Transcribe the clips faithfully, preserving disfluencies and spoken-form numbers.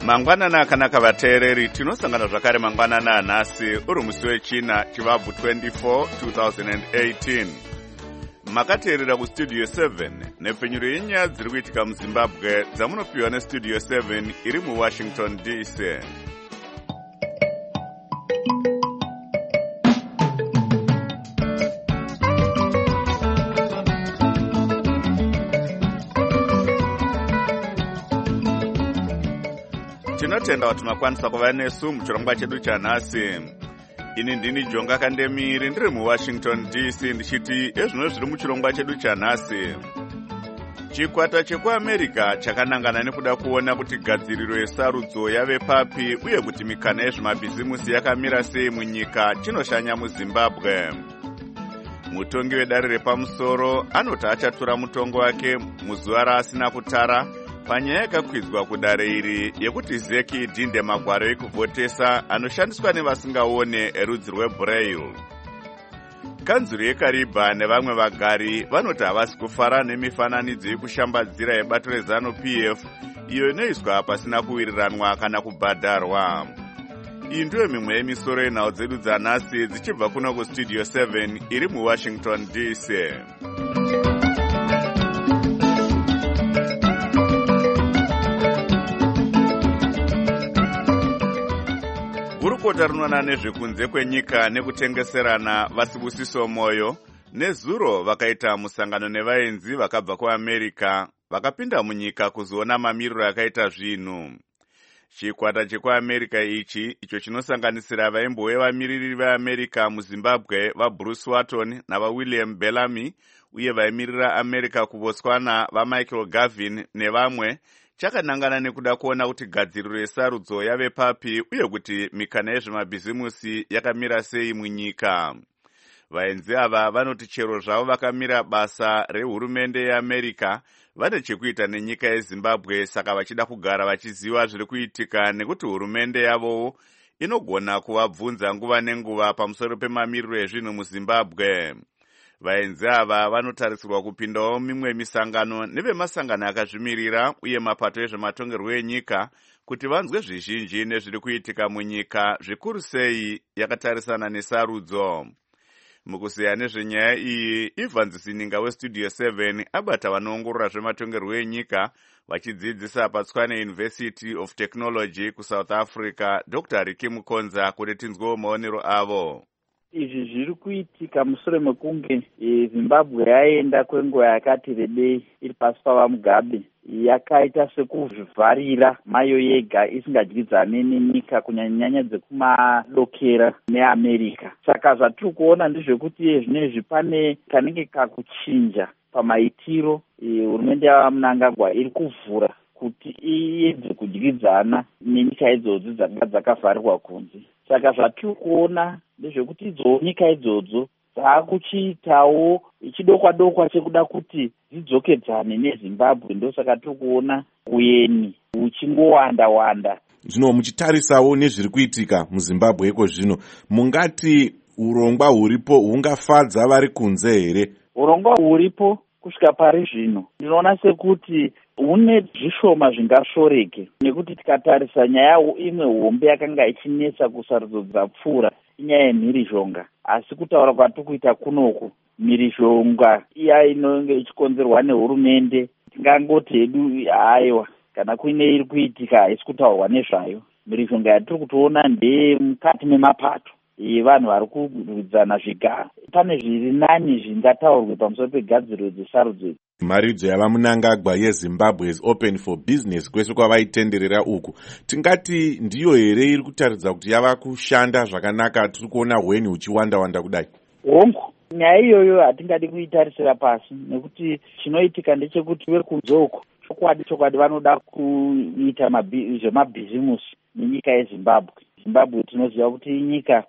Mangwanana akanaka vateereri, tinosangana zvakare mangwanana anhasi uri musi wechina chivabvu twenty-four two thousand eighteen. Makateerera kustudio seven nepfenyuro yenyaya dziri kuitika muZimbabwe dzamunopiwa nestudio seven iri muWashington D C. Tinotenda kuti makwanisa kuva nesu muchirongwa chedu chanhasi. Ini ndini Jonga Kandemiri ndiri muWashington D C ndichiti ezvino zviri muchirongwa chedu chanhasi. Chikwata chekuAmerica chakanangana nekuda kuona kuti gadziriro yesarudzo yave papi uye kuti mikana yezvemabhizimusi yakamira sei munyika chinoshanya muZimbabwe. Mutongi wedare repamusoro anoti achatura mutongo wake muzuva raasina kutara panyaya yakakwidzwa kudare iri yekuti Zeki Dinde magwaro ekuvhotesa anoshandiswa nevasingaone erudzi rweBraille. Kanzuru yeKariba nevamwe vagari vanoti havasi kufara nemifananidzo yekushambadzira yebato reZanu P F iyo inoiswa pasina kuwiriranwa kana kubhadharwa. Iyi ndiyo mimwe yemisoro yenhau dzedu dzanhasi dzichibva kuno kustudio seven iri muWashington D C. Gurukota rinoona nezvekunze kwenyika nekutengeserana vasibusiso moyo nezuro vakaita musangano nevaenzi vakabva kuAmerica vakapinda munyika kuzoona mamiriro akaita zvinhu. Chikwata chekuAmerica ichi icho chinosanganisira vaimbowe vamiriri veAmerica muZimbabwe vaBruce Watton navaWilliam Bellamy uye vaimirira America kuBotswana vaMichael Gavin nevamwe chakanangana nekuda kuona kuti gadziriro yesarudzo yave papi uye kuti mikana yezvemabhizimusi yakamira sei munyika. Vaenzi ava vanoti chero zvavo vakamira basa rehurumende yeAmerica vane chekuita nenyika yeZimbabwe, saka vachida kugara vachiziva zviri kuitika nekuti hurumende yavowo inogona kuvabvunza nguva nenguva pamusoro pemamiriro ezvinhu muZimbabwe. Vaenzi ava vanotarisirwa kupindawo mimwe misangano nevemasangano akazvimirira uye mapato ezvematongerwo enyika kuti vanzwe zvizhinji nezviri kuitika munyika, zvikuru sei yakatarisana nesarudzo. Mukuseya nezvenyaya iyi, Evans Sininga westudio seven abata vanoongorora zvematongerwo enyika vachidzidzisa paTshwane University of Technology kuSouth Africa, Doctor Ricky Mukonza, kuti tinzwewo maonero avo. Izvi zviri kuitika mushure mekunge Zimbabwe yaenda kwenguva yakati rebei iri pasi pavaMugabe, yakaita sekuzvivharira mayo yega isingadyidzane nenyika kunyanya dzekumadokera neAmerica. Saka zvatiri kuona ndezvekuti zvinezvi pane kanenge kakuchinja pamaitiro hurumende yavaMnangagwa iri kuvhura kuti iedze kudyidzana nenyika idzodzo dzanga dzakavharirwa kunze. Saka zvatiri kuona ndezvekuti idzo nyika idzodzo dzaakuchiitawo chidokwa dokwa chekuda kuti dzidzokedzane neZimbabwe. Ndosaka tiri kuona uyeni uchingowanda wanda. Zvino muchitarisawo nezviri kuitika muZimbabwe iko zvino, mungati urongwa huripo hungafadza vari kunze here? Urongwa huripo kusvika pari zvino ndinoona sekuti hune zvishoma zvingashoreke, nekuti tikatarisa nyaya imwe hombe yakanga ichinetsa kusarudzo dzapfuura inyaya yemhirizhonga. Asi kutaura kwatiri kuita kunoku, mhirizhonga iya inonge ichikonzerwa nehurumende, tingangoti hedu haiwa kana kuine iri kuitika haisi kutaurwa nezvayo. Mhirizhonga yatiri kutoona ndeye mukati memapato vanhu vari kurwidzana zvigaro. Pane zviri nani zvingataurwe pamusoro pegadziriro dzesarudzo. Maridzo yavaMnangagwa yeZimbabwe is open for business kwese kwavaitenderera uku, tingati ndiyo here iri kutaridza kuti yava kushanda zvakanaka? Tiri kuona hweni huchiwanda wanda kudai. Hongu, nyaya iyoyo hatingadi kuitarisira pasi, nekuti chinoitika ndechekuti vekunze uko chokwadi chokwadi vanoda kuita zvemabhizimusi nenyika yeZimbabwe. Zimbabwe tinoziva kuti inyika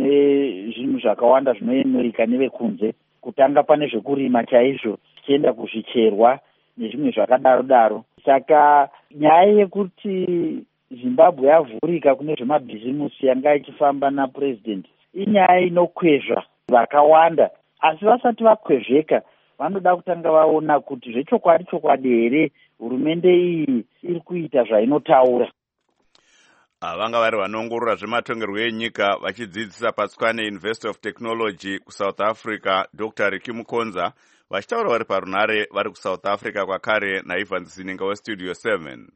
ine zvinhu zvakawanda zvinoyemurika nevekunze, kutanga pane zvekurima chaizvo tichienda kuzvicherwa nezvimwe zvakadaro daro. Saka nyaya yekuti Zimbabwe yavhurika kune zvemabhizimusi yanga ichifamba napurezidendi inyaya inokwezva vakawanda, asi vasati vakwezveka vanoda kutanga vaona kuti zvechokwadi chokwadi here hurumende iyi iri kuita zvainotaura. vanga vari vanoongorora zvematongerwo enyika vachidzidzisa patswane University of Technology kuSouth Africa, Doctor Ricky Mukonza, vachitaura vari parunare vari kuSouth Africa kwakare naIvan Zininga weStudio seven.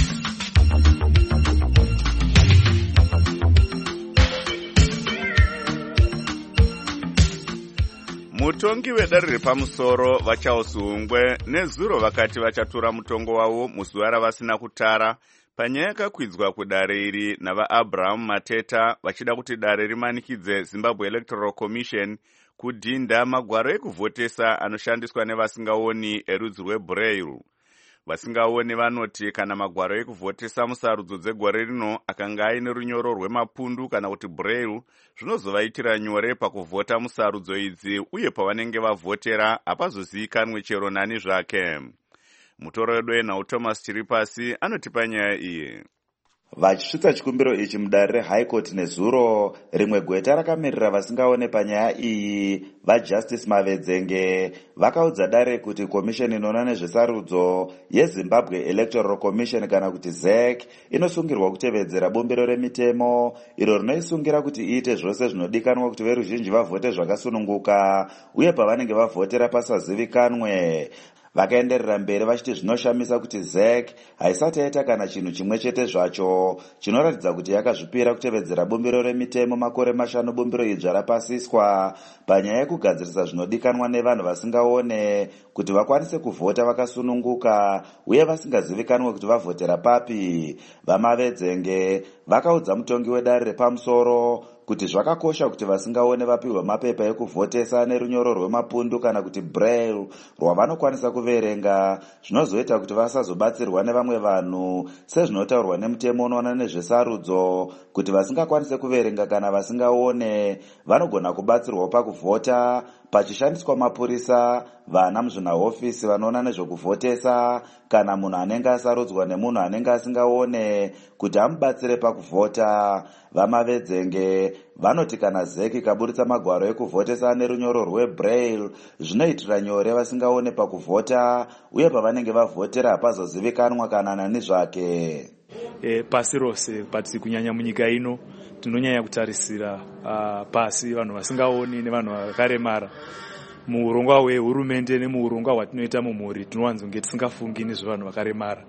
Mutongi wedare repamusoro vaCharles Hungwe nezuro vakati vachatora mutongo wavo muzuva ravasina kutara panyaya yakakwidzwa kudare iri navaAbraham Mateta vachida kuti dare rimanikidze Zimbabwe Electoral Commission kudhinda magwaro ekuvhotesa anoshandiswa nevasingaoni erudzi rweBraille. Vasingaoni vanoti kana magwaro ekuvhotesa musarudzo dzegore rino akanga aine runyoro rwemapundu kana kuti Braille, zvinozovaitira nyore pakuvhota musarudzo idzi uye pavanenge vavhotera hapazozivikanwe chero nani zvake. Mutoro wedu enhau Thomas Chiripasi anotipa nyaya iyi. Vachisvitsa chikumbiro ichi mudare reHigh Court nezuro, rimwe gweta rakamirira vasingaone panyaya iyi, vaJustice Mavedzenge, vakaudza dare kuti komisheni inoona nezvesarudzo yeZimbabwe Electoral Commission kana kuti Z E C inosungirwa kutevedzera bumbiro remitemo iro rinoisungira kuti iite zvose zvinodikanwa kuti veruzhinji vavhote zvakasununguka uye pavanenge vavhotera pasazivikanwe. Vakaenderera mberi vachiti zvinoshamisa kuti Z E C haisati yaita kana chinhu chimwe chete zvacho chinoratidza kuti yakazvipira kutevedzera bumbiro remitemo makore mashanu bumbiro idzva rapasiswa panyaya yekugadzirisa zvinodikanwa nevanhu vasingaone kuti vakwanise kuvhota vakasununguka uye vasingazivikanwe kuti vavhotera papi. VaMavedzenge vakaudza mutongi wedare repamusoro kuti zvakakosha kuti vasingaone vapihwa mapepa ekuvhotesa nerunyoro rwemapundu kana kuti Braille rwavanokwanisa kuverenga, zvinozoita kuti vasazobatsirwa nevamwe vanhu sezvinotaurwa nemutemo unoona nezvesarudzo kuti vasingakwanise kuverenga kana vasingaone vanogona kubatsirwa pakuvhota pachishandiswa mapurisa, vana muzvinahofisi vanoona nezvekuvhotesa kana munhu anenge asarudzwa nemunhu anenge asingaone kuti amubatsire pakuvhota. VaMavedzenge vanoti kana Z E C ikaburitsa magwaro ekuvhotesa nerunyoro rweBraille zvinoitira nyore vasingaone pakuvhota uye pavanenge vavhotera hapazozivikanwa kana nani zvake. E, pasi rose pati kunyanya munyika ino tinonyanya kutarisira uh, pasi vanhu vasingaoni nevanhu vakaremara. Muurongwa hwehurumende nemuurongwa hwatinoita mumhuri tinowanzonge tisingafungi nezvevanhu vakaremara.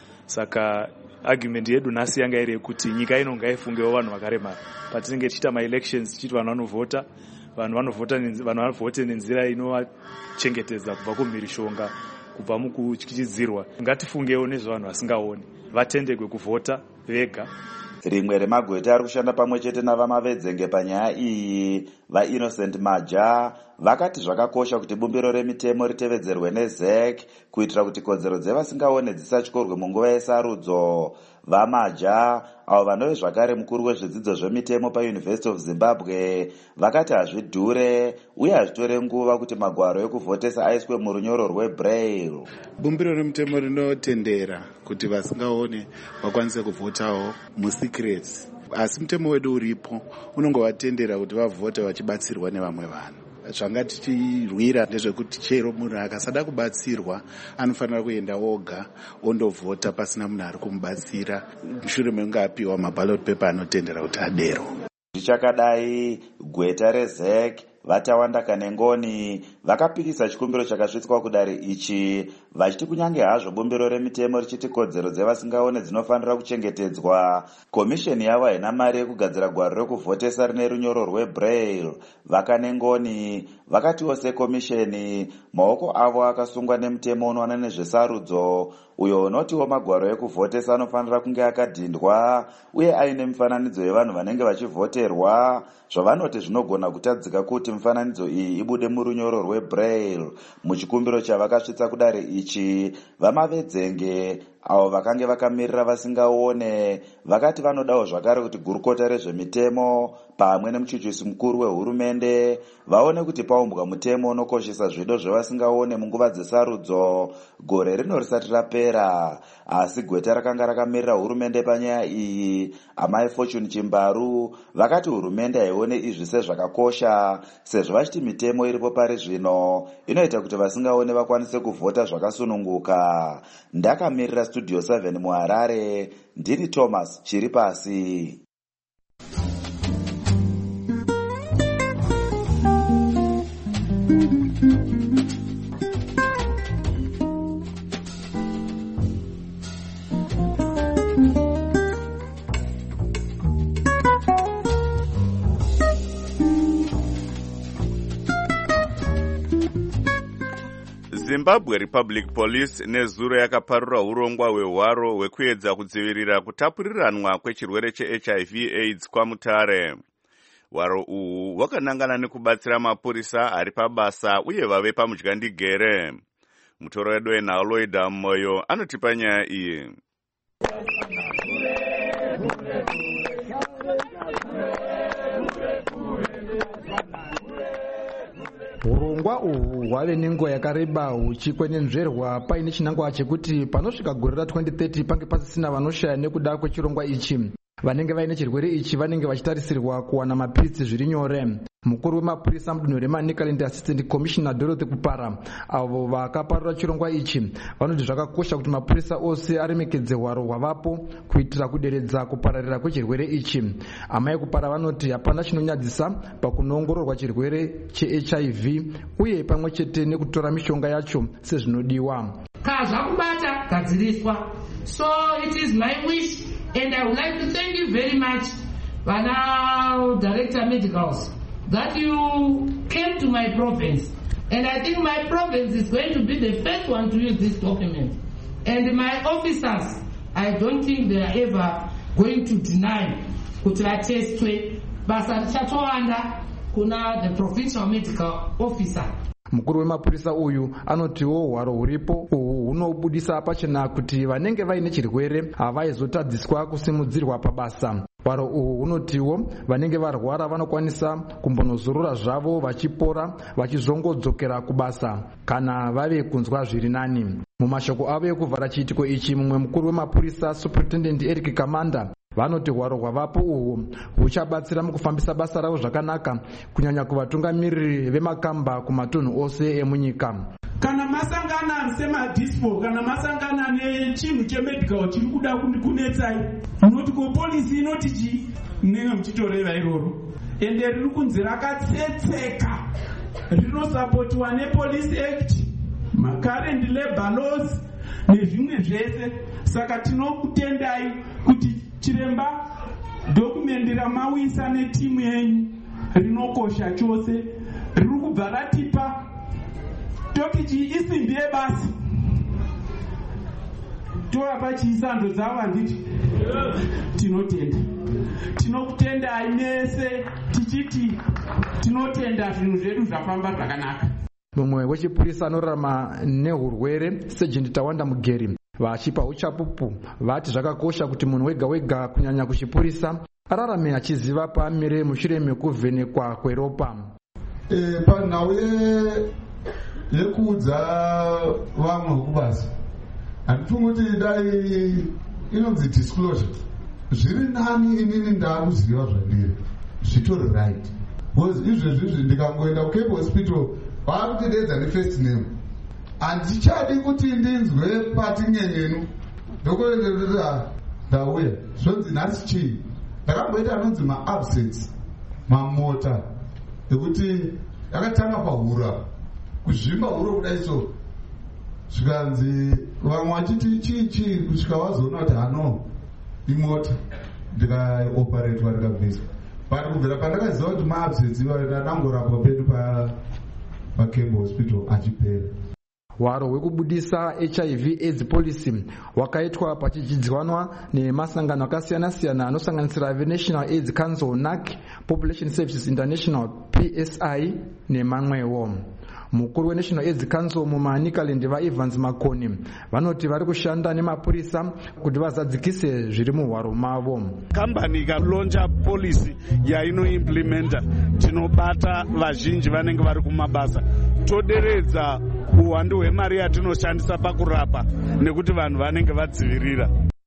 Saka argument yedu nhasi yanga iri kuti nyika ino ngaifungewo vanhu vakaremara. Patinenge tichita ma-elections tichiti vanhu vanovhota, vanhu vanovhota vanhu vanavhote nenzira inovachengetedza kubva kumhirishonga, kubva mukuchidzirwa. Ngatifungewo nezvevanhu vasingaoni, vatendegwe kuvhota vega. Rimwe remagweta ari kushanda pamwe chete navaMavedzenge panyaya iyi, vaInnocent Maja, vakati zvakakosha kuti bumbiro remitemo ritevedzerwe neZ E C kuitira kuti kodzero dzevasingaone dzisatyorwe munguva yesarudzo. VaMaja, avo vanove zvakare mukuru wezvidzidzo zvemitemo paUniversity of Zimbabwe, vakati hazvidhure uye hazvitore nguva kuti magwaro ekuvhotesa aiswe murunyoro rweBraille. Bumbiro remitemo rinotendera kuti vasingaone vakwanise kuvhotawo musecrets, asi mutemo wedu uripo unongovatendera kuti vavhote vachibatsirwa nevamwe vanhu. Zvanga tichirwira ndezvekuti chero munhu akasada kubatsirwa anofanira kuenda oga ondovhota pasina munhu ari kumubatsira mushure mekunge apiwa maballot paper anotendera kuti adero. Zvichakadai, gweta reZ E C vaTawanda Kanengoni vakapikisa chikumbiro chakasvitswa kudare ichi vachiti kunyange hazvo bumbiro remitemo richiti kodzero dzevasingaone dzinofanira kuchengetedzwa, komisheni yavo haina mari yekugadzira gwaro rekuvhotesa rine runyoro rweBraille. VaKanengoni vakatiwo sekomisheni maoko avo akasungwa nemutemo unoona nezvesarudzo uyo unotiwo magwaro ekuvhotesa anofanira kunge akadhindwa uye aine mifananidzo yevanhu vanenge vachivhoterwa, zvavanoti zvinogona kutadzika kuti mifananidzo iyi ibude murunyoro rweBraille. Muchikumbiro chavakasvitsa kudare ichi, vaMavedzenge avo vakange vakamirira vasingaone vakati vanodawo zvakare kuti gurukota rezvemitemo pamwe nemuchuchisi mukuru wehurumende vaone kuti paumbwa mutemo unokoshesa zvido zvevasingaone munguva dzesarudzo gore rino risati rapera. Asi gweta rakanga rakamirira hurumende panyaya iyi, amai Fortune Chimbaru, vakati hurumende haione izvi sezvakakosha sezvo vachiti mitemo iripo pari zvino inoita kuti vasingaone vakwanise kuvhota zvakasununguka. Ndakamirira studio seven muharare, ndini Thomas Chiripasi. Zimbabwe Republic Police nezuro yakaparura urongwa hwehwaro hwekuedza kudzivirira kutapuriranwa kwechirwere che-H I V AIDS kwaMutare. Hwaro uhwu hwakanangana nekubatsira mapurisa ari pabasa uye vave pamudyandigere. Mutoro wedu weNhauloida Moyo anotipa nyaya iyi. Urongwa uhwu hwave nenguva yakareba huchikwenenzverwa paine chinangwa chekuti panosvika gore ra-twenty thirty pange pasisina vanoshaya nekuda kwechirongwa ichi. Vanenge vaine chirwere ichi vanenge vachitarisirwa kuwana mapiritsi zviri nyore. Mukuru wemapurisa mudunhu reManicaland Assistant Commissioner Dorothy Kupara avo vakaparura chirongwa ichi vanoti zvakakosha kuti mapurisa ose aremekedze hwaro hwavapo kuitira kuderedza kupararira kwechirwere ichi. Amai Kupara vanoti hapana chinonyadzisa pakunoongororwa chirwere che-H I V uye pamwe chete nekutora mishonga yacho sezvinodiwa. Kazvakubata gadziriswa. So it is my wish and I would like to thank you very much, Vana Director Medicals, that you came to my province. And I think my province is going to be the first one to use this document. And my officers, I don't think they are ever going to deny kuti vatestwe basa richatowanda kuna the provincial medical officer. Mukuru wemapurisa uyu anotiwo hwaro huripo uhwu hunobudisa pachena kuti vanenge vaine chirwere havaizotadziswa kusimudzirwa pabasa. Hwaro uhwu hunotiwo vanenge varwara vanokwanisa kumbonozorora zvavo vachipora vachizongodzokera kubasa kana vave kunzwa zviri nani. Mumashoko avo ekuvhara chiitiko ichi, mumwe mukuru wemapurisa Superintendent Eric Kamanda vanoti hwaro hwavapo uhwu huchabatsira mukufambisa basa ravo zvakanaka kunyanya kuvatungamiriri vemakamba kumatunhu ose emunyika. Kana masangana semadispo kana masangana nechinhu chemedical chiri kuda kunetsai, munoti kopolisi inoti chi munenge muchitoreva iroro, ende riri kunzi rakatsetseka, rinosapotiwa nePolice Act, macurrent labor laws nezvimwe zvese. Saka tinokutendai kuti chiremba dokumenti ramawisa netimu yenyu rinokosha chose, riri kubva ratipa tokichi isimbi yebasa. Torapa chiisando dzavo handiti tinotenda. Tinokutendai mese tichiti tinotenda zvinhu zvedu zvafamba zvakanaka. Mumwe wechipurisa anorarama nehurwere Sergeant Tawanda Mugeri vachipa uchapupu vati zvakakosha kuti munhu wega wega kunyanya kuchipurisa ararame achiziva paamire mushure mekuvhenekwa kweropa. E, panhau yekuudza vamwe vekubasa handifungi kuti dai inonzi disclosure. Zviri nani inini ndakuziva zvandiri zvitori right, because izvezvizvi ndikangoenda kuCape Hospital vakutidedza nefirst name handichadi kuti ndinzwe pati nyenyenu ndokuenderera ndauya zvonzi nhasi chii. Ndakamboita anonzi maabsence mamota ekuti yakatanga pahura kuzvimba huro kudai so, zvikanzi vamwe vachiti chii chii kusvika vazoona kuti hano imota, ndikaoperetwa ndikabviswa. But kubvira pandakaziva kuti maabsence iva ndangorapwa pedu paCape Hospital achipera. Hwaro hwekubudisa H I V AIDS policy hwakaitwa pachidzidzwanwa nemasangano akasiyana siyana anosanganisira National AIDS Council N A C, Population Services International P S I nemamwewo. Mukuru weNational AIDS Council muManicaland vaEvans Makoni vanoti vari kushanda nemapurisa kuti vazadzikise zviri muhwaro mavo. Kambani ikalonja policy yainoimplementa, tinobata vazhinji vanenge vari kumabasa, toderedza uwandu hwemari yatinoshandisa pakurapa nekuti vanhu vanenge vadzivirira.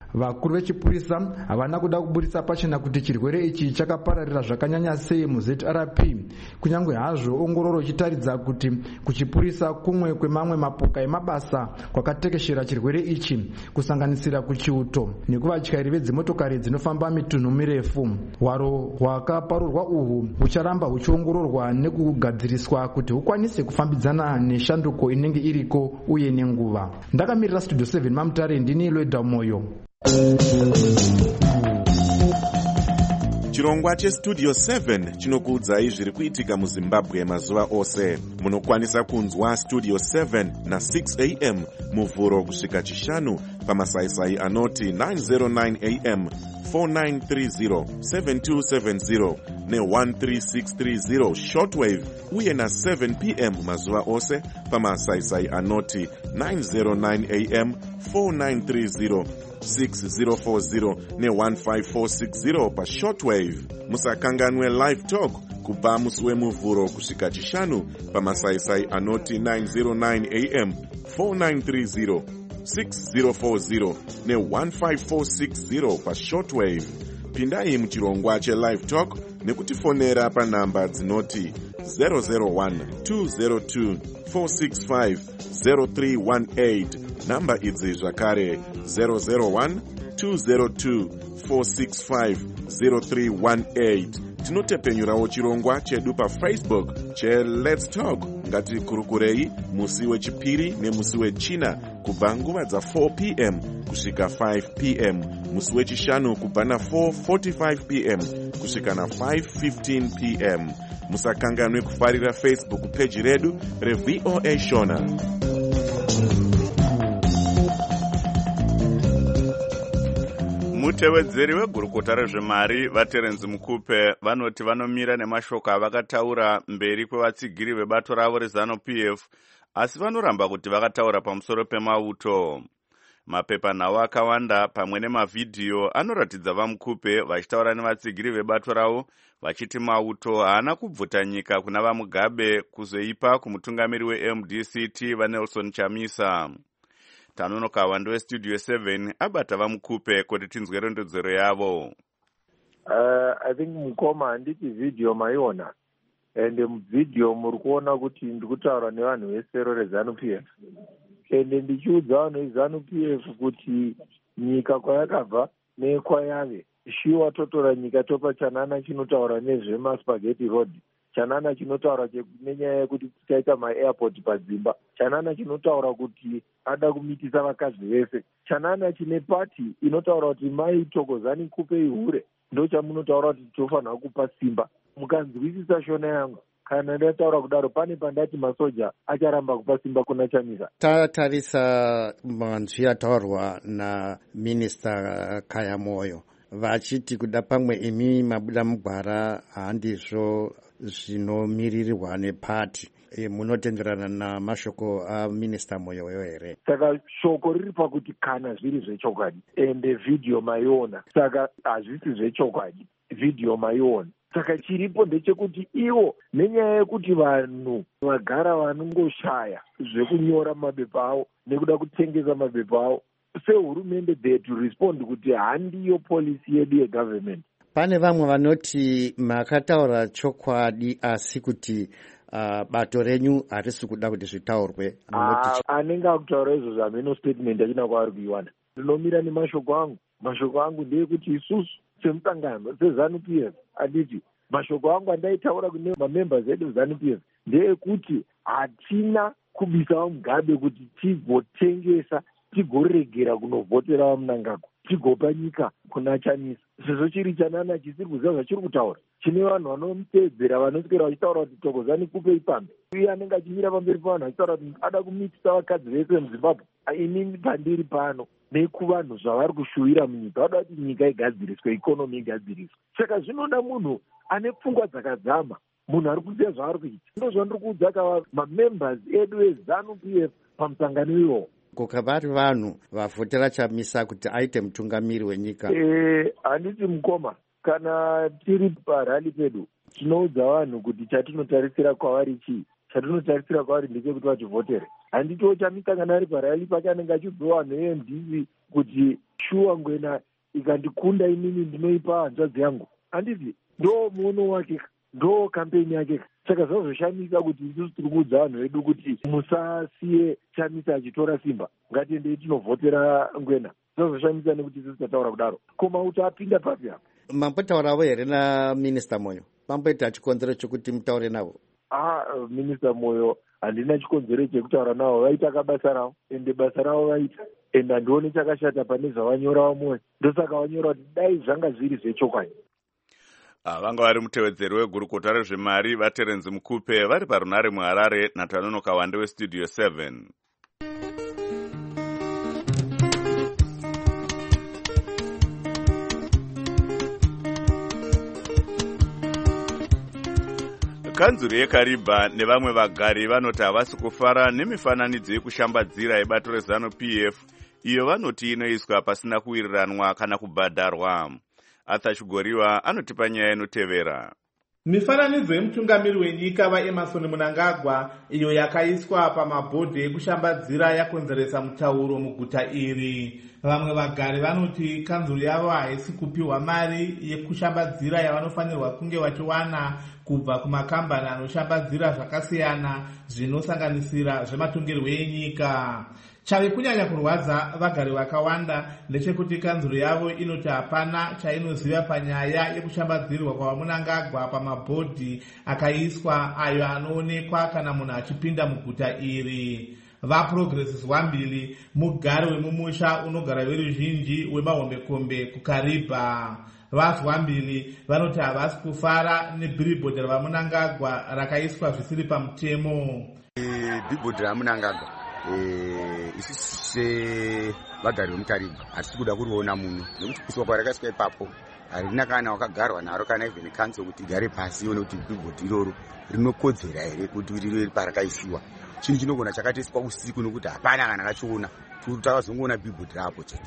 vakuru vechipurisa havana kuda kuburisa pachena kuti chirwere ichi chakapararira zvakanyanya sei muZ R P, kunyange hazvo ongororo ichitaridza kuti kuchipurisa kumwe kwemamwe mapoka emabasa kwakatekeshera chirwere ichi, kusanganisira kuchiuto nekuvatyairi vedzimotokari dzinofamba mitunhu mirefu. Hwaro hwakaparurwa uhwu hucharamba huchiongororwa nekugadziriswa kuti hukwanise kufambidzana neshanduko inenge iriko uye nenguva. Ndakamirira Studio seven Mamutare, ndini Lweda Moyo. Chirongwa chestudio seven chinokuudzai zviri kuitika muZimbabwe mazuva ose. Munokwanisa kunzwa Studio seven na six a m muvhuro kusvika chishanu pamasaisai anoti nine oh nine a m, four nine three zero, seven two seven zero ne one three six three zero shortwave, uye na seven p m mazuva ose pamasaisai anoti nine oh nine a m, four nine three zero, six zero four zero ne one five four six zero pa shortwave. Musakanganwe live talk kubva musi wemuvhuro kusvika chishanu pamasaisai anoti nine oh nine a m, four nine three zero, six zero four zero ne one five four six zero pa shortwave. Pindai muchirongwa chelive talk nekutifonera panhamba dzinoti zero zero one, two zero two, four six five, zero three one eight, namba idzi zvakare zero zero one, two zero two, four six five, zero three one eight. Tinotepenyurawo chirongwa chedu paFacebook che Let's Talk Ngatikurukurei musi wechipiri nemusi wechina kubva nguva dza four p m kusvika five p m, musi wechishanu kubva na four forty-five p m kusvika na five fifteen p m. Musakanganwe kufarira Facebook page redu reV O A Shona. Mutevedzeri wegurukota rezvemari vaTerence Mukupe vanoti vanomira nemashoko avakataura mberi kwevatsigiri vebato ravo reZANU P F, asi vanoramba kuti vakataura pamusoro pemauto. Mapepanhau akawanda pamwe nemavhidhiyo anoratidza vaMukupe vachitaura nevatsigiri vebato ravo vachiti mauto haana kubvuta nyika kuna vaMugabe kuzoipa kumutungamiri weM D C T vaNelson Chamisa. Tanonoka wando weStudio seven abata vaMukupe kuti tinzwe rondedzero yavo. Uh, I think mukoma handiti video maiona, ende muvidhiyo muri kuona kuti ndikutaura nevanhu vesero reZANU P F, ende ndichiudza vanhu veZANU P F kuti nyika kwayakabva nekwayave shiwa totora nyika topa Chanana chinotaura nezvemaspaghetti road, Chanana chinotaura nenyaya yekuti tichaita maairport padzimba, Chanana chinotaura kuti ada kumitisa vakadzi vese, Chanana chine pati inotaura kuti mai Thokozani kupei hure, ndo chamunotaura kuti tofanira kupa simba. Mukanzwisisa shona yangu, kana ndataura kudaro pane pandati masoja acharamba kupa simba kuna Chamisa. Tatarisa manzwi ataurwa na Minister Kaya Moyo vachiti kuda pamwe imi mabuda mugwara handizvo zvinomirirwa nepati. E, munotenderana na mashoko aMinista Moyoyo here? Saka shoko riri pakuti kana zviri zvechokwadi ende video maiona, saka hazvisi zvechokwadi video maiona. Saka chiripo ndechekuti ivo nenyaya yekuti vanhu vagara vanongoshaya zvekunyora mabepa avo nekuda kutengesa mabepa avo, sehurumende they to respond kuti handiyo policy yedu yegovernment. Pane vamwe vanoti makataura chokwadi asi kuti uh, bato renyu harisi kuda kuti zvitaurwe. Anenge akutaura izvozvo hameno statement achina kwaari kuiwana. Ndinomira nemashoko angu. Mashoko angu ndeyekuti isusu semusangano seZANU P F anditi mashoko angu andaitaura kune mamembers edu eZANU P F ndeyekuti hatina kubisa vaMugabe kuti tigotengesa tigoregera kunovhotera vaMunangagwa tigopa nyika kuna Chamisa. Sezvo chiri Chanana chisiri kuziva zvachiri kutaura, chine vanhu vanomutevedzera vanoswera vachitaura kuti Thokozani kupei pambe, uye anenge achimira pamberi pavanhu achitaura kuti ada kumitisa vakadzi vese muZimbabwe. Inini pandiri pano nekuvanhu zvavari kushuwira munyika vada kuti nyika igadziriswe, ikonomi igadziriswe. Saka zvinoda munhu ane pfungwa dzakadzama, munhu ari kuziva zvaari kuita. Ndo zvandiri kuudza kava mamembers edu eZANU P F pamusangano iwowo. Kukavari vanhu vavhotera Chamisa kuti aite mutungamiri wenyika. Eh, handiti mukoma, kana tiri parali pedu tinoudza vanhu kuti chatinotarisira kwavari chii. Chatinotarisira kwavari ndechekuti vativhotere. Handitiwo Chamisa kana ari parali pake anenge achibhuya vanhu veM D C kuti shuwa Ngwena ikandikunda inini ndinoipa hanzvadzi yangu. Handiti ndo muono wake, ndo kampeni yake. Saka zvazoshamisa kuti isusu tiri kuudza vanhu vedu kuti musasiye Chamisa achitora Simba, ngatiendei tinovhotera Ngwena. Zvazoshamisa nekuti isusu tataura kudaro. Koma kuti apinda papi apa. Mambotaurawo here naminista Moyo? Mamboita chikonzero chokuti mutaure navo? Ah, minista Moyo handina chikonzero chekutaura navo. Vaita basa ravo, ende basa ravo vaita. Ende handioni chakashata pane zvavanyora vamoyo. Ndosaka vanyora kuti dai zvanga zviri zvechokwadi. Vanga vari mutevedzeri wegurukota rezvemari vaTerenzi Mukupe vari parunare muHarare naTanono Kawande weStudio seven. Kanzuru yeKariba nevamwe vagari vanoti havasi kufara nemifananidzo yekushambadzira yebato reZanu P F iyo vanoti inoiswa pasina kuwiriranwa kana kubhadharwa. Arthur Chugoriwa anotipa nyaya inotevera. Mifananidzo yemutungamiri wenyika vaEmmerson Mnangagwa iyo yakaiswa pamabhodhi ekushambadzira yakonzeresa mutauro muguta iri. Vamwe vagari vanoti kanzuru yavo haisi kupiwa mari yekushambadzira yavanofanirwa kunge vachiwana kubva kumakambani anoshambadzira zvakasiyana zvinosanganisira zvematongerwo enyika. Chave kunyanya kurwadza vagari vakawanda ndechekuti kanzuru yavo inoti hapana chainoziva panyaya yekushambadzirwa kwavaMnangagwa pamabhodhi akaiswa ayo anoonekwa kana munhu achipinda muguta iri. VaProgress Zwambili mugari wemumusha unogara veruzhinji wemahombekombe kuKariba. VaZwambili vanoti havasi kufara nebhiribhodhi ravaMnangagwa rakaiswa zvisiri pamutemo. Bhiribhodhi raMnangagwa isusu sevagari vemuKariba hatisi kuda kuriona munhu nekuti kuiswa kwarakaiswa ipapo harina kana wakagarwa naro kana even council kuti igare pasi ione kuti bhiribhodhi iroro rinokodzera here kuti rive parakaisiwa. Chinhu chinogona chakatiswa usiku nokuti hapana kana kachiona kuti takazongoona bhiribhodhi rapo chete.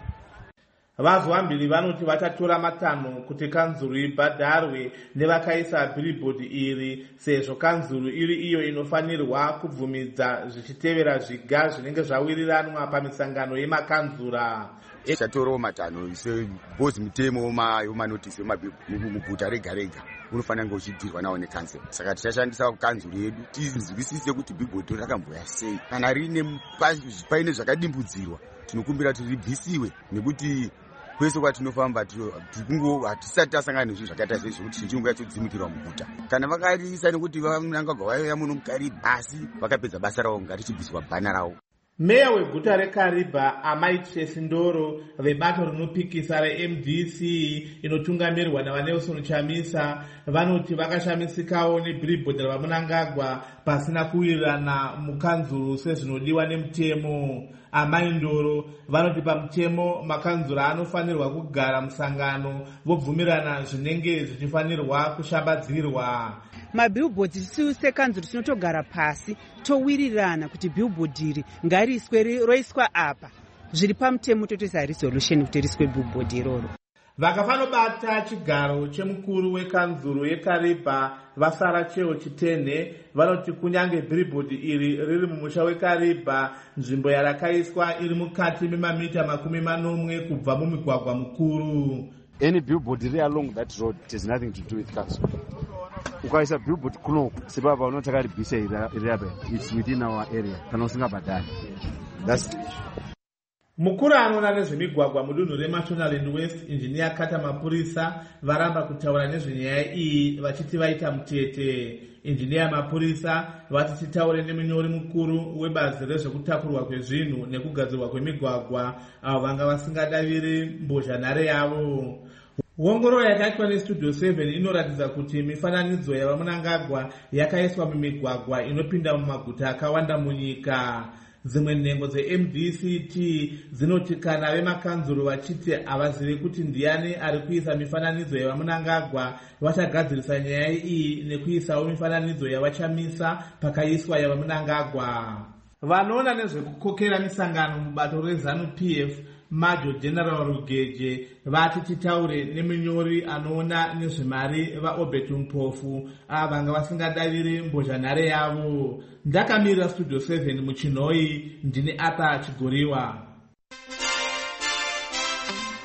VaZwambili vanoti vachatora matanho kuti kanzuru ibhadharwe nevakaisa bhiribhodhi iri sezvo kanzuru iri iyo inofanirwa kubvumidza zvichitevera zviga zvinenge zvawiriranwa pamisangano yemakanzura. Tichatorawo matanho sebhozi mutemo yomanotisi muguta rega rega unofanira kunge uchidirwa nawo nekansel. Saka tichashandisa kanzuru yedu tinzwisise kuti bhiribhodhi rakamboya sei. Kana rine paine zvakadimbudzirwa tinokumbira kuti ribvisiwe nekuti kwese kwatinofamba hatisati tasangana nezvinhu zvakaita sezvokuti chinhu yachodzimikirwa muguta. Kana vakariisa nekuti vaMnangagwa vaiuya muno muKariba asi vakapedza basa ravo ngarichibviswa bhana ravo. Meya weguta reKariba Amai Tracy Ndoro vebato rinopikisa reM D C inotungamirwa navaNelson Chamisa vanoti vakashamisikawo nebhiribhodhi ravaMnangagwa pasina kuwirirana mukanzuru sezvinodiwa nemutemo. Amai Ndoro vanoti pamutemo makanzura anofanirwa kugara musangano vobvumirana zvinenge zvichifanirwa kushambadzirwa. Mabhilbhodhi tisiu sekanzuru tinotogara pasi towirirana kuti bhilbhodhi iri ngariiswe roiswa apa zviri pamutemo totoisa resolution kuti riswe bhilbhodhi iroro. Vakafanobata chigaro chemukuru wekanzuru yeKariba Vasara Cheo Chitene vanoti kunyange bhilbhodhi iri riri mumusha weKariba nzvimbo yarakaiswa iri mukati memamita makumi manomwe kubva mumigwagwa mukuru. Any billboard really along that road it has nothing to do with council. Ukaisa billboard kuno sebaba unotaka ribise iri apa it's within our area kana usingabhadhari. That's the issue. Mukuru anoona nezvemigwagwa mudunhu reMashonaland West Engineer Kata Mapurisa varamba kutaura nezvenyaya iyi vachiti vaita mutete. Engineer Mapurisa vati titaure nemunyori mukuru webazi rezvekutakurwa kwezvinhu nekugadzirwa kwemigwagwa avo vanga vasingadaviri mbozhanhare yavo. Ongororo yakaitwa neStudio seven inoratidza kuti mifananidzo yavaMnangagwa yakaiswa mumigwagwa inopinda mumaguta akawanda munyika. Dzimwe nhengo dzeM D C T dzinoti kana vemakanzuru vachiti havazivi kuti ndiani ari kuisa mifananidzo yavaMnangagwa vachagadzirisa nyaya iyi nekuisawo mifananidzo yavachamisa pakaiswa yavaMnangagwa. Vanoona nezvekukokera misangano mubato reZanu P F Major General Rugeje vati titaure nemunyori anoona nezvemari vaObert Mpofu ava vanga vasingadaviri mbozhanhare yavo. Ndakamirira Studio seven muChinoi ndine Arthur Chigoriwa.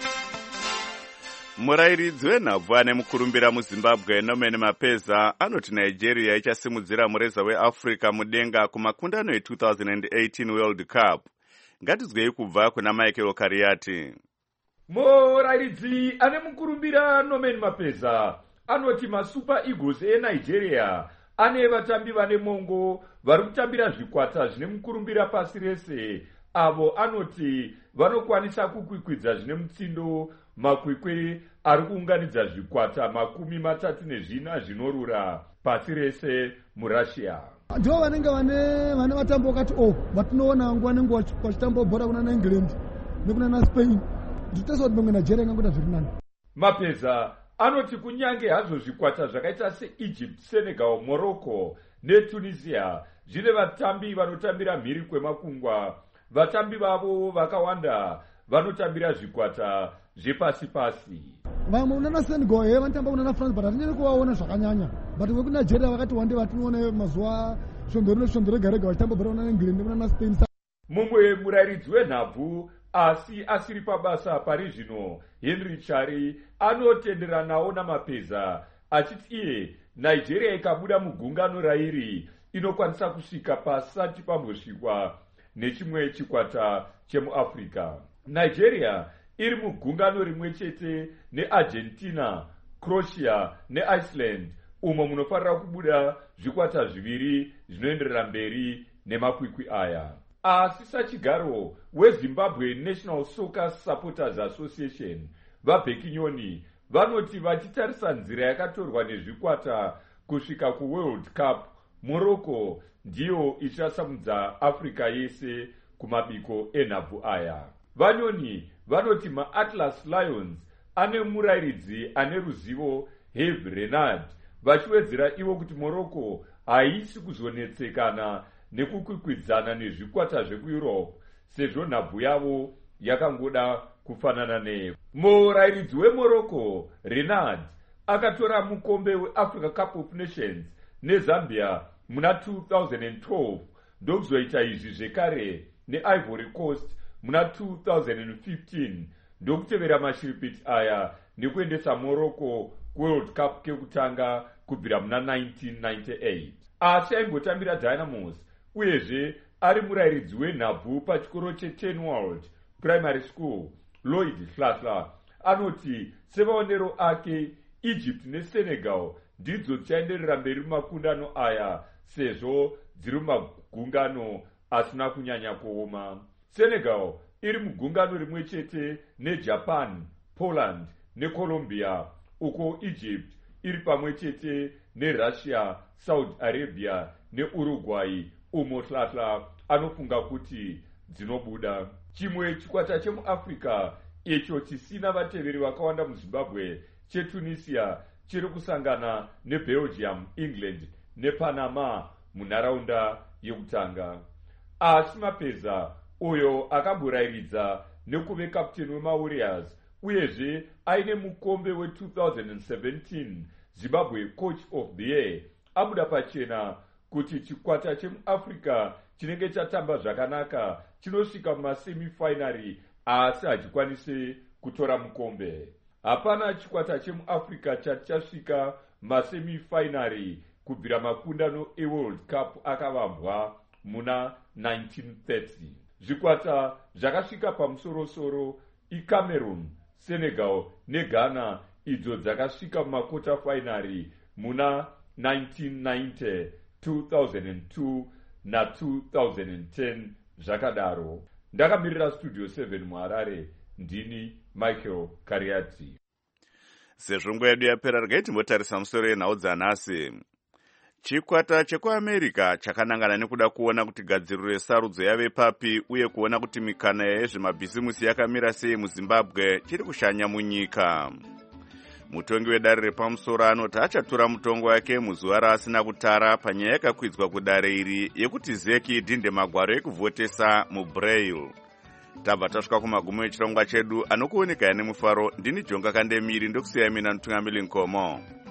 Murairidzi wenhabvu ane mukurumbira muZimbabwe Norman Mapeza anoti Nigeria ichasimudzira mureza weAfrica mudenga kumakundano e-twenty eighteen World Cup. Ngatizwei kubva kuna Michael Kariati. Murairidzi ane mukurumbira Norman Mapeza anoti maSuper Eagles eNigeria ane vatambi vane mongo vari kutambira zvikwata zvine mukurumbira pasi rese, avo anoti vanokwanisa kukwikwidza zvine mutsindo makwikwi ari kuunganidza zvikwata makumi matatu nezvina zvinorura pasi rese muRussia. Ndivo vanenge vane vane vatambo vakati o vatinoona nguva nenguva vachitambo bhora kuna naEngland nekuna naSpain. Nditesa kuti mamwe Nigeria ingangoita zviri nani. Mapeza anoti kunyange hazvo zvikwata zvakaita seEgypt, Senegal, Morocco neTunisia zvine vatambi vanotambira mhiri kwemakungwa, vatambi vavo vakawanda vanotambira zvikwata zvepasi-pasi. Vamwe unana Senegal he vanotamba kunana France but hatinyanye kuvaona zvakanyanya. But vekuNigeria vakati wande vatinoona mazuva shondoro neshondoro rega rega vachitamba bhora kuna England nekuna Spain. Mumwe murairidzi wenhabvu asi asiri pabasa pari zvino, Henry Chari, anotenderanawo naMapeza achiti iye Nigeria ikabuda mugungano rairi inokwanisa kusvika pasati pambosvikwa nechimwe chikwata chemuAfrica. Nigeria iri mugungano rimwe chete neArgentina, Croatia neIceland, umo munofarira kubuda zvikwata zviviri zvinoenderera mberi nemakwikwi aya. Asi sachigaro weZimbabwe National Soccer Supporters Association vaBhekinyoni vanoti vachitarisa nzira yakatorwa nezvikwata kusvika kuWorld Cup, Morocco ndiyo ichasamudza Africa yese kumabiko enhabvu aya. Vanyoni vanoti maAtlas Lions ane murairidzi ane ruzivo Hervé Renard, vachiwedzera ivo kuti Morocco haisi kuzonetsekana nekukwikwidzana nezvikwata zvekuEurope sezvo nhabvu yavo yakangoda kufanana neyo. Murairidzi weMorocco Renard akatora mukombe weAfrica Cup of Nations neZambia muna two thousand twelve ndokuzoita izvi zvekare neIvory Coast muna two thousand fifteen ndokutevera mashiripiti aya nekuendesa Morocco kuWorld Cup kekutanga kubvira muna nineteen ninety-eight. Asi aimbotambira Dynamos uyezve ari murairidzi wenhabvu pachikoro cheTenworld Primary School. Lloyd Hlahla anoti sevaonero ake Egypt neSenegal ndidzo dzichaenderera mberi mumakundano aya sezvo dziri mumagungano asina kunyanya kuoma. Senegal iri mugungano rimwe chete neJapan, Poland neColombia, uko Egypt iri pamwe chete neRussia, Saudi Arabia neUruguay, umo Hlahla anofunga kuti dzinobuda. Chimwe chikwata chemuAfrica icho chisina vateveri vakawanda muZimbabwe cheTunisia chiri kusangana neBelgium, England nePanama munharaunda yekutanga. Asi Mapeza uyo akamborairidza nekuve kapteni wemaWarriors uyezve aine mukombe we two thousand seventeen Zimbabwe Coach of the Year abuda pachena kuti chikwata chemuAfrica chinenge chatamba zvakanaka chinosvika mumasemifinari asi hachikwanise kutora mukombe. Hapana chikwata chemuAfrica chati chasvika masemifinari kubvira makundano eWorld Cup akavambwa muna nineteen thirty. Zvikwata zvakasvika pamusorosoro iCameroon, Senegal neGhana idzo dzakasvika mumakota finari muna nineteen ninety, two thousand two na two thousand ten zvakadaro. Ndakamirira Studio seven muHarare, ndini Michael Kariati. Sezvo nguva yedu yapera, regai timbotarisa musoro yenhau dzanhasi. Chikwata chekuAmerica chakanangana nekuda kuona kuti gadziriro yesarudzo yave papi uye kuona kuti mikana yezvemabhisimusi yakamira sei muZimbabwe chiri kushanya munyika. Mutongi wedare repamusoro anoti achatora mutongo wake muzuva raasina kutara panyaya yakakwidzwa kudare iri yekuti Zeki dhinde magwaro ekuvhotesa muBraille. Tabva tasvika kumagumo echirongwa chedu, anokuoneka nemufaro. Ndini Jonga Kandemiri, ndokusiyai mina Mutungamiri Nkomo.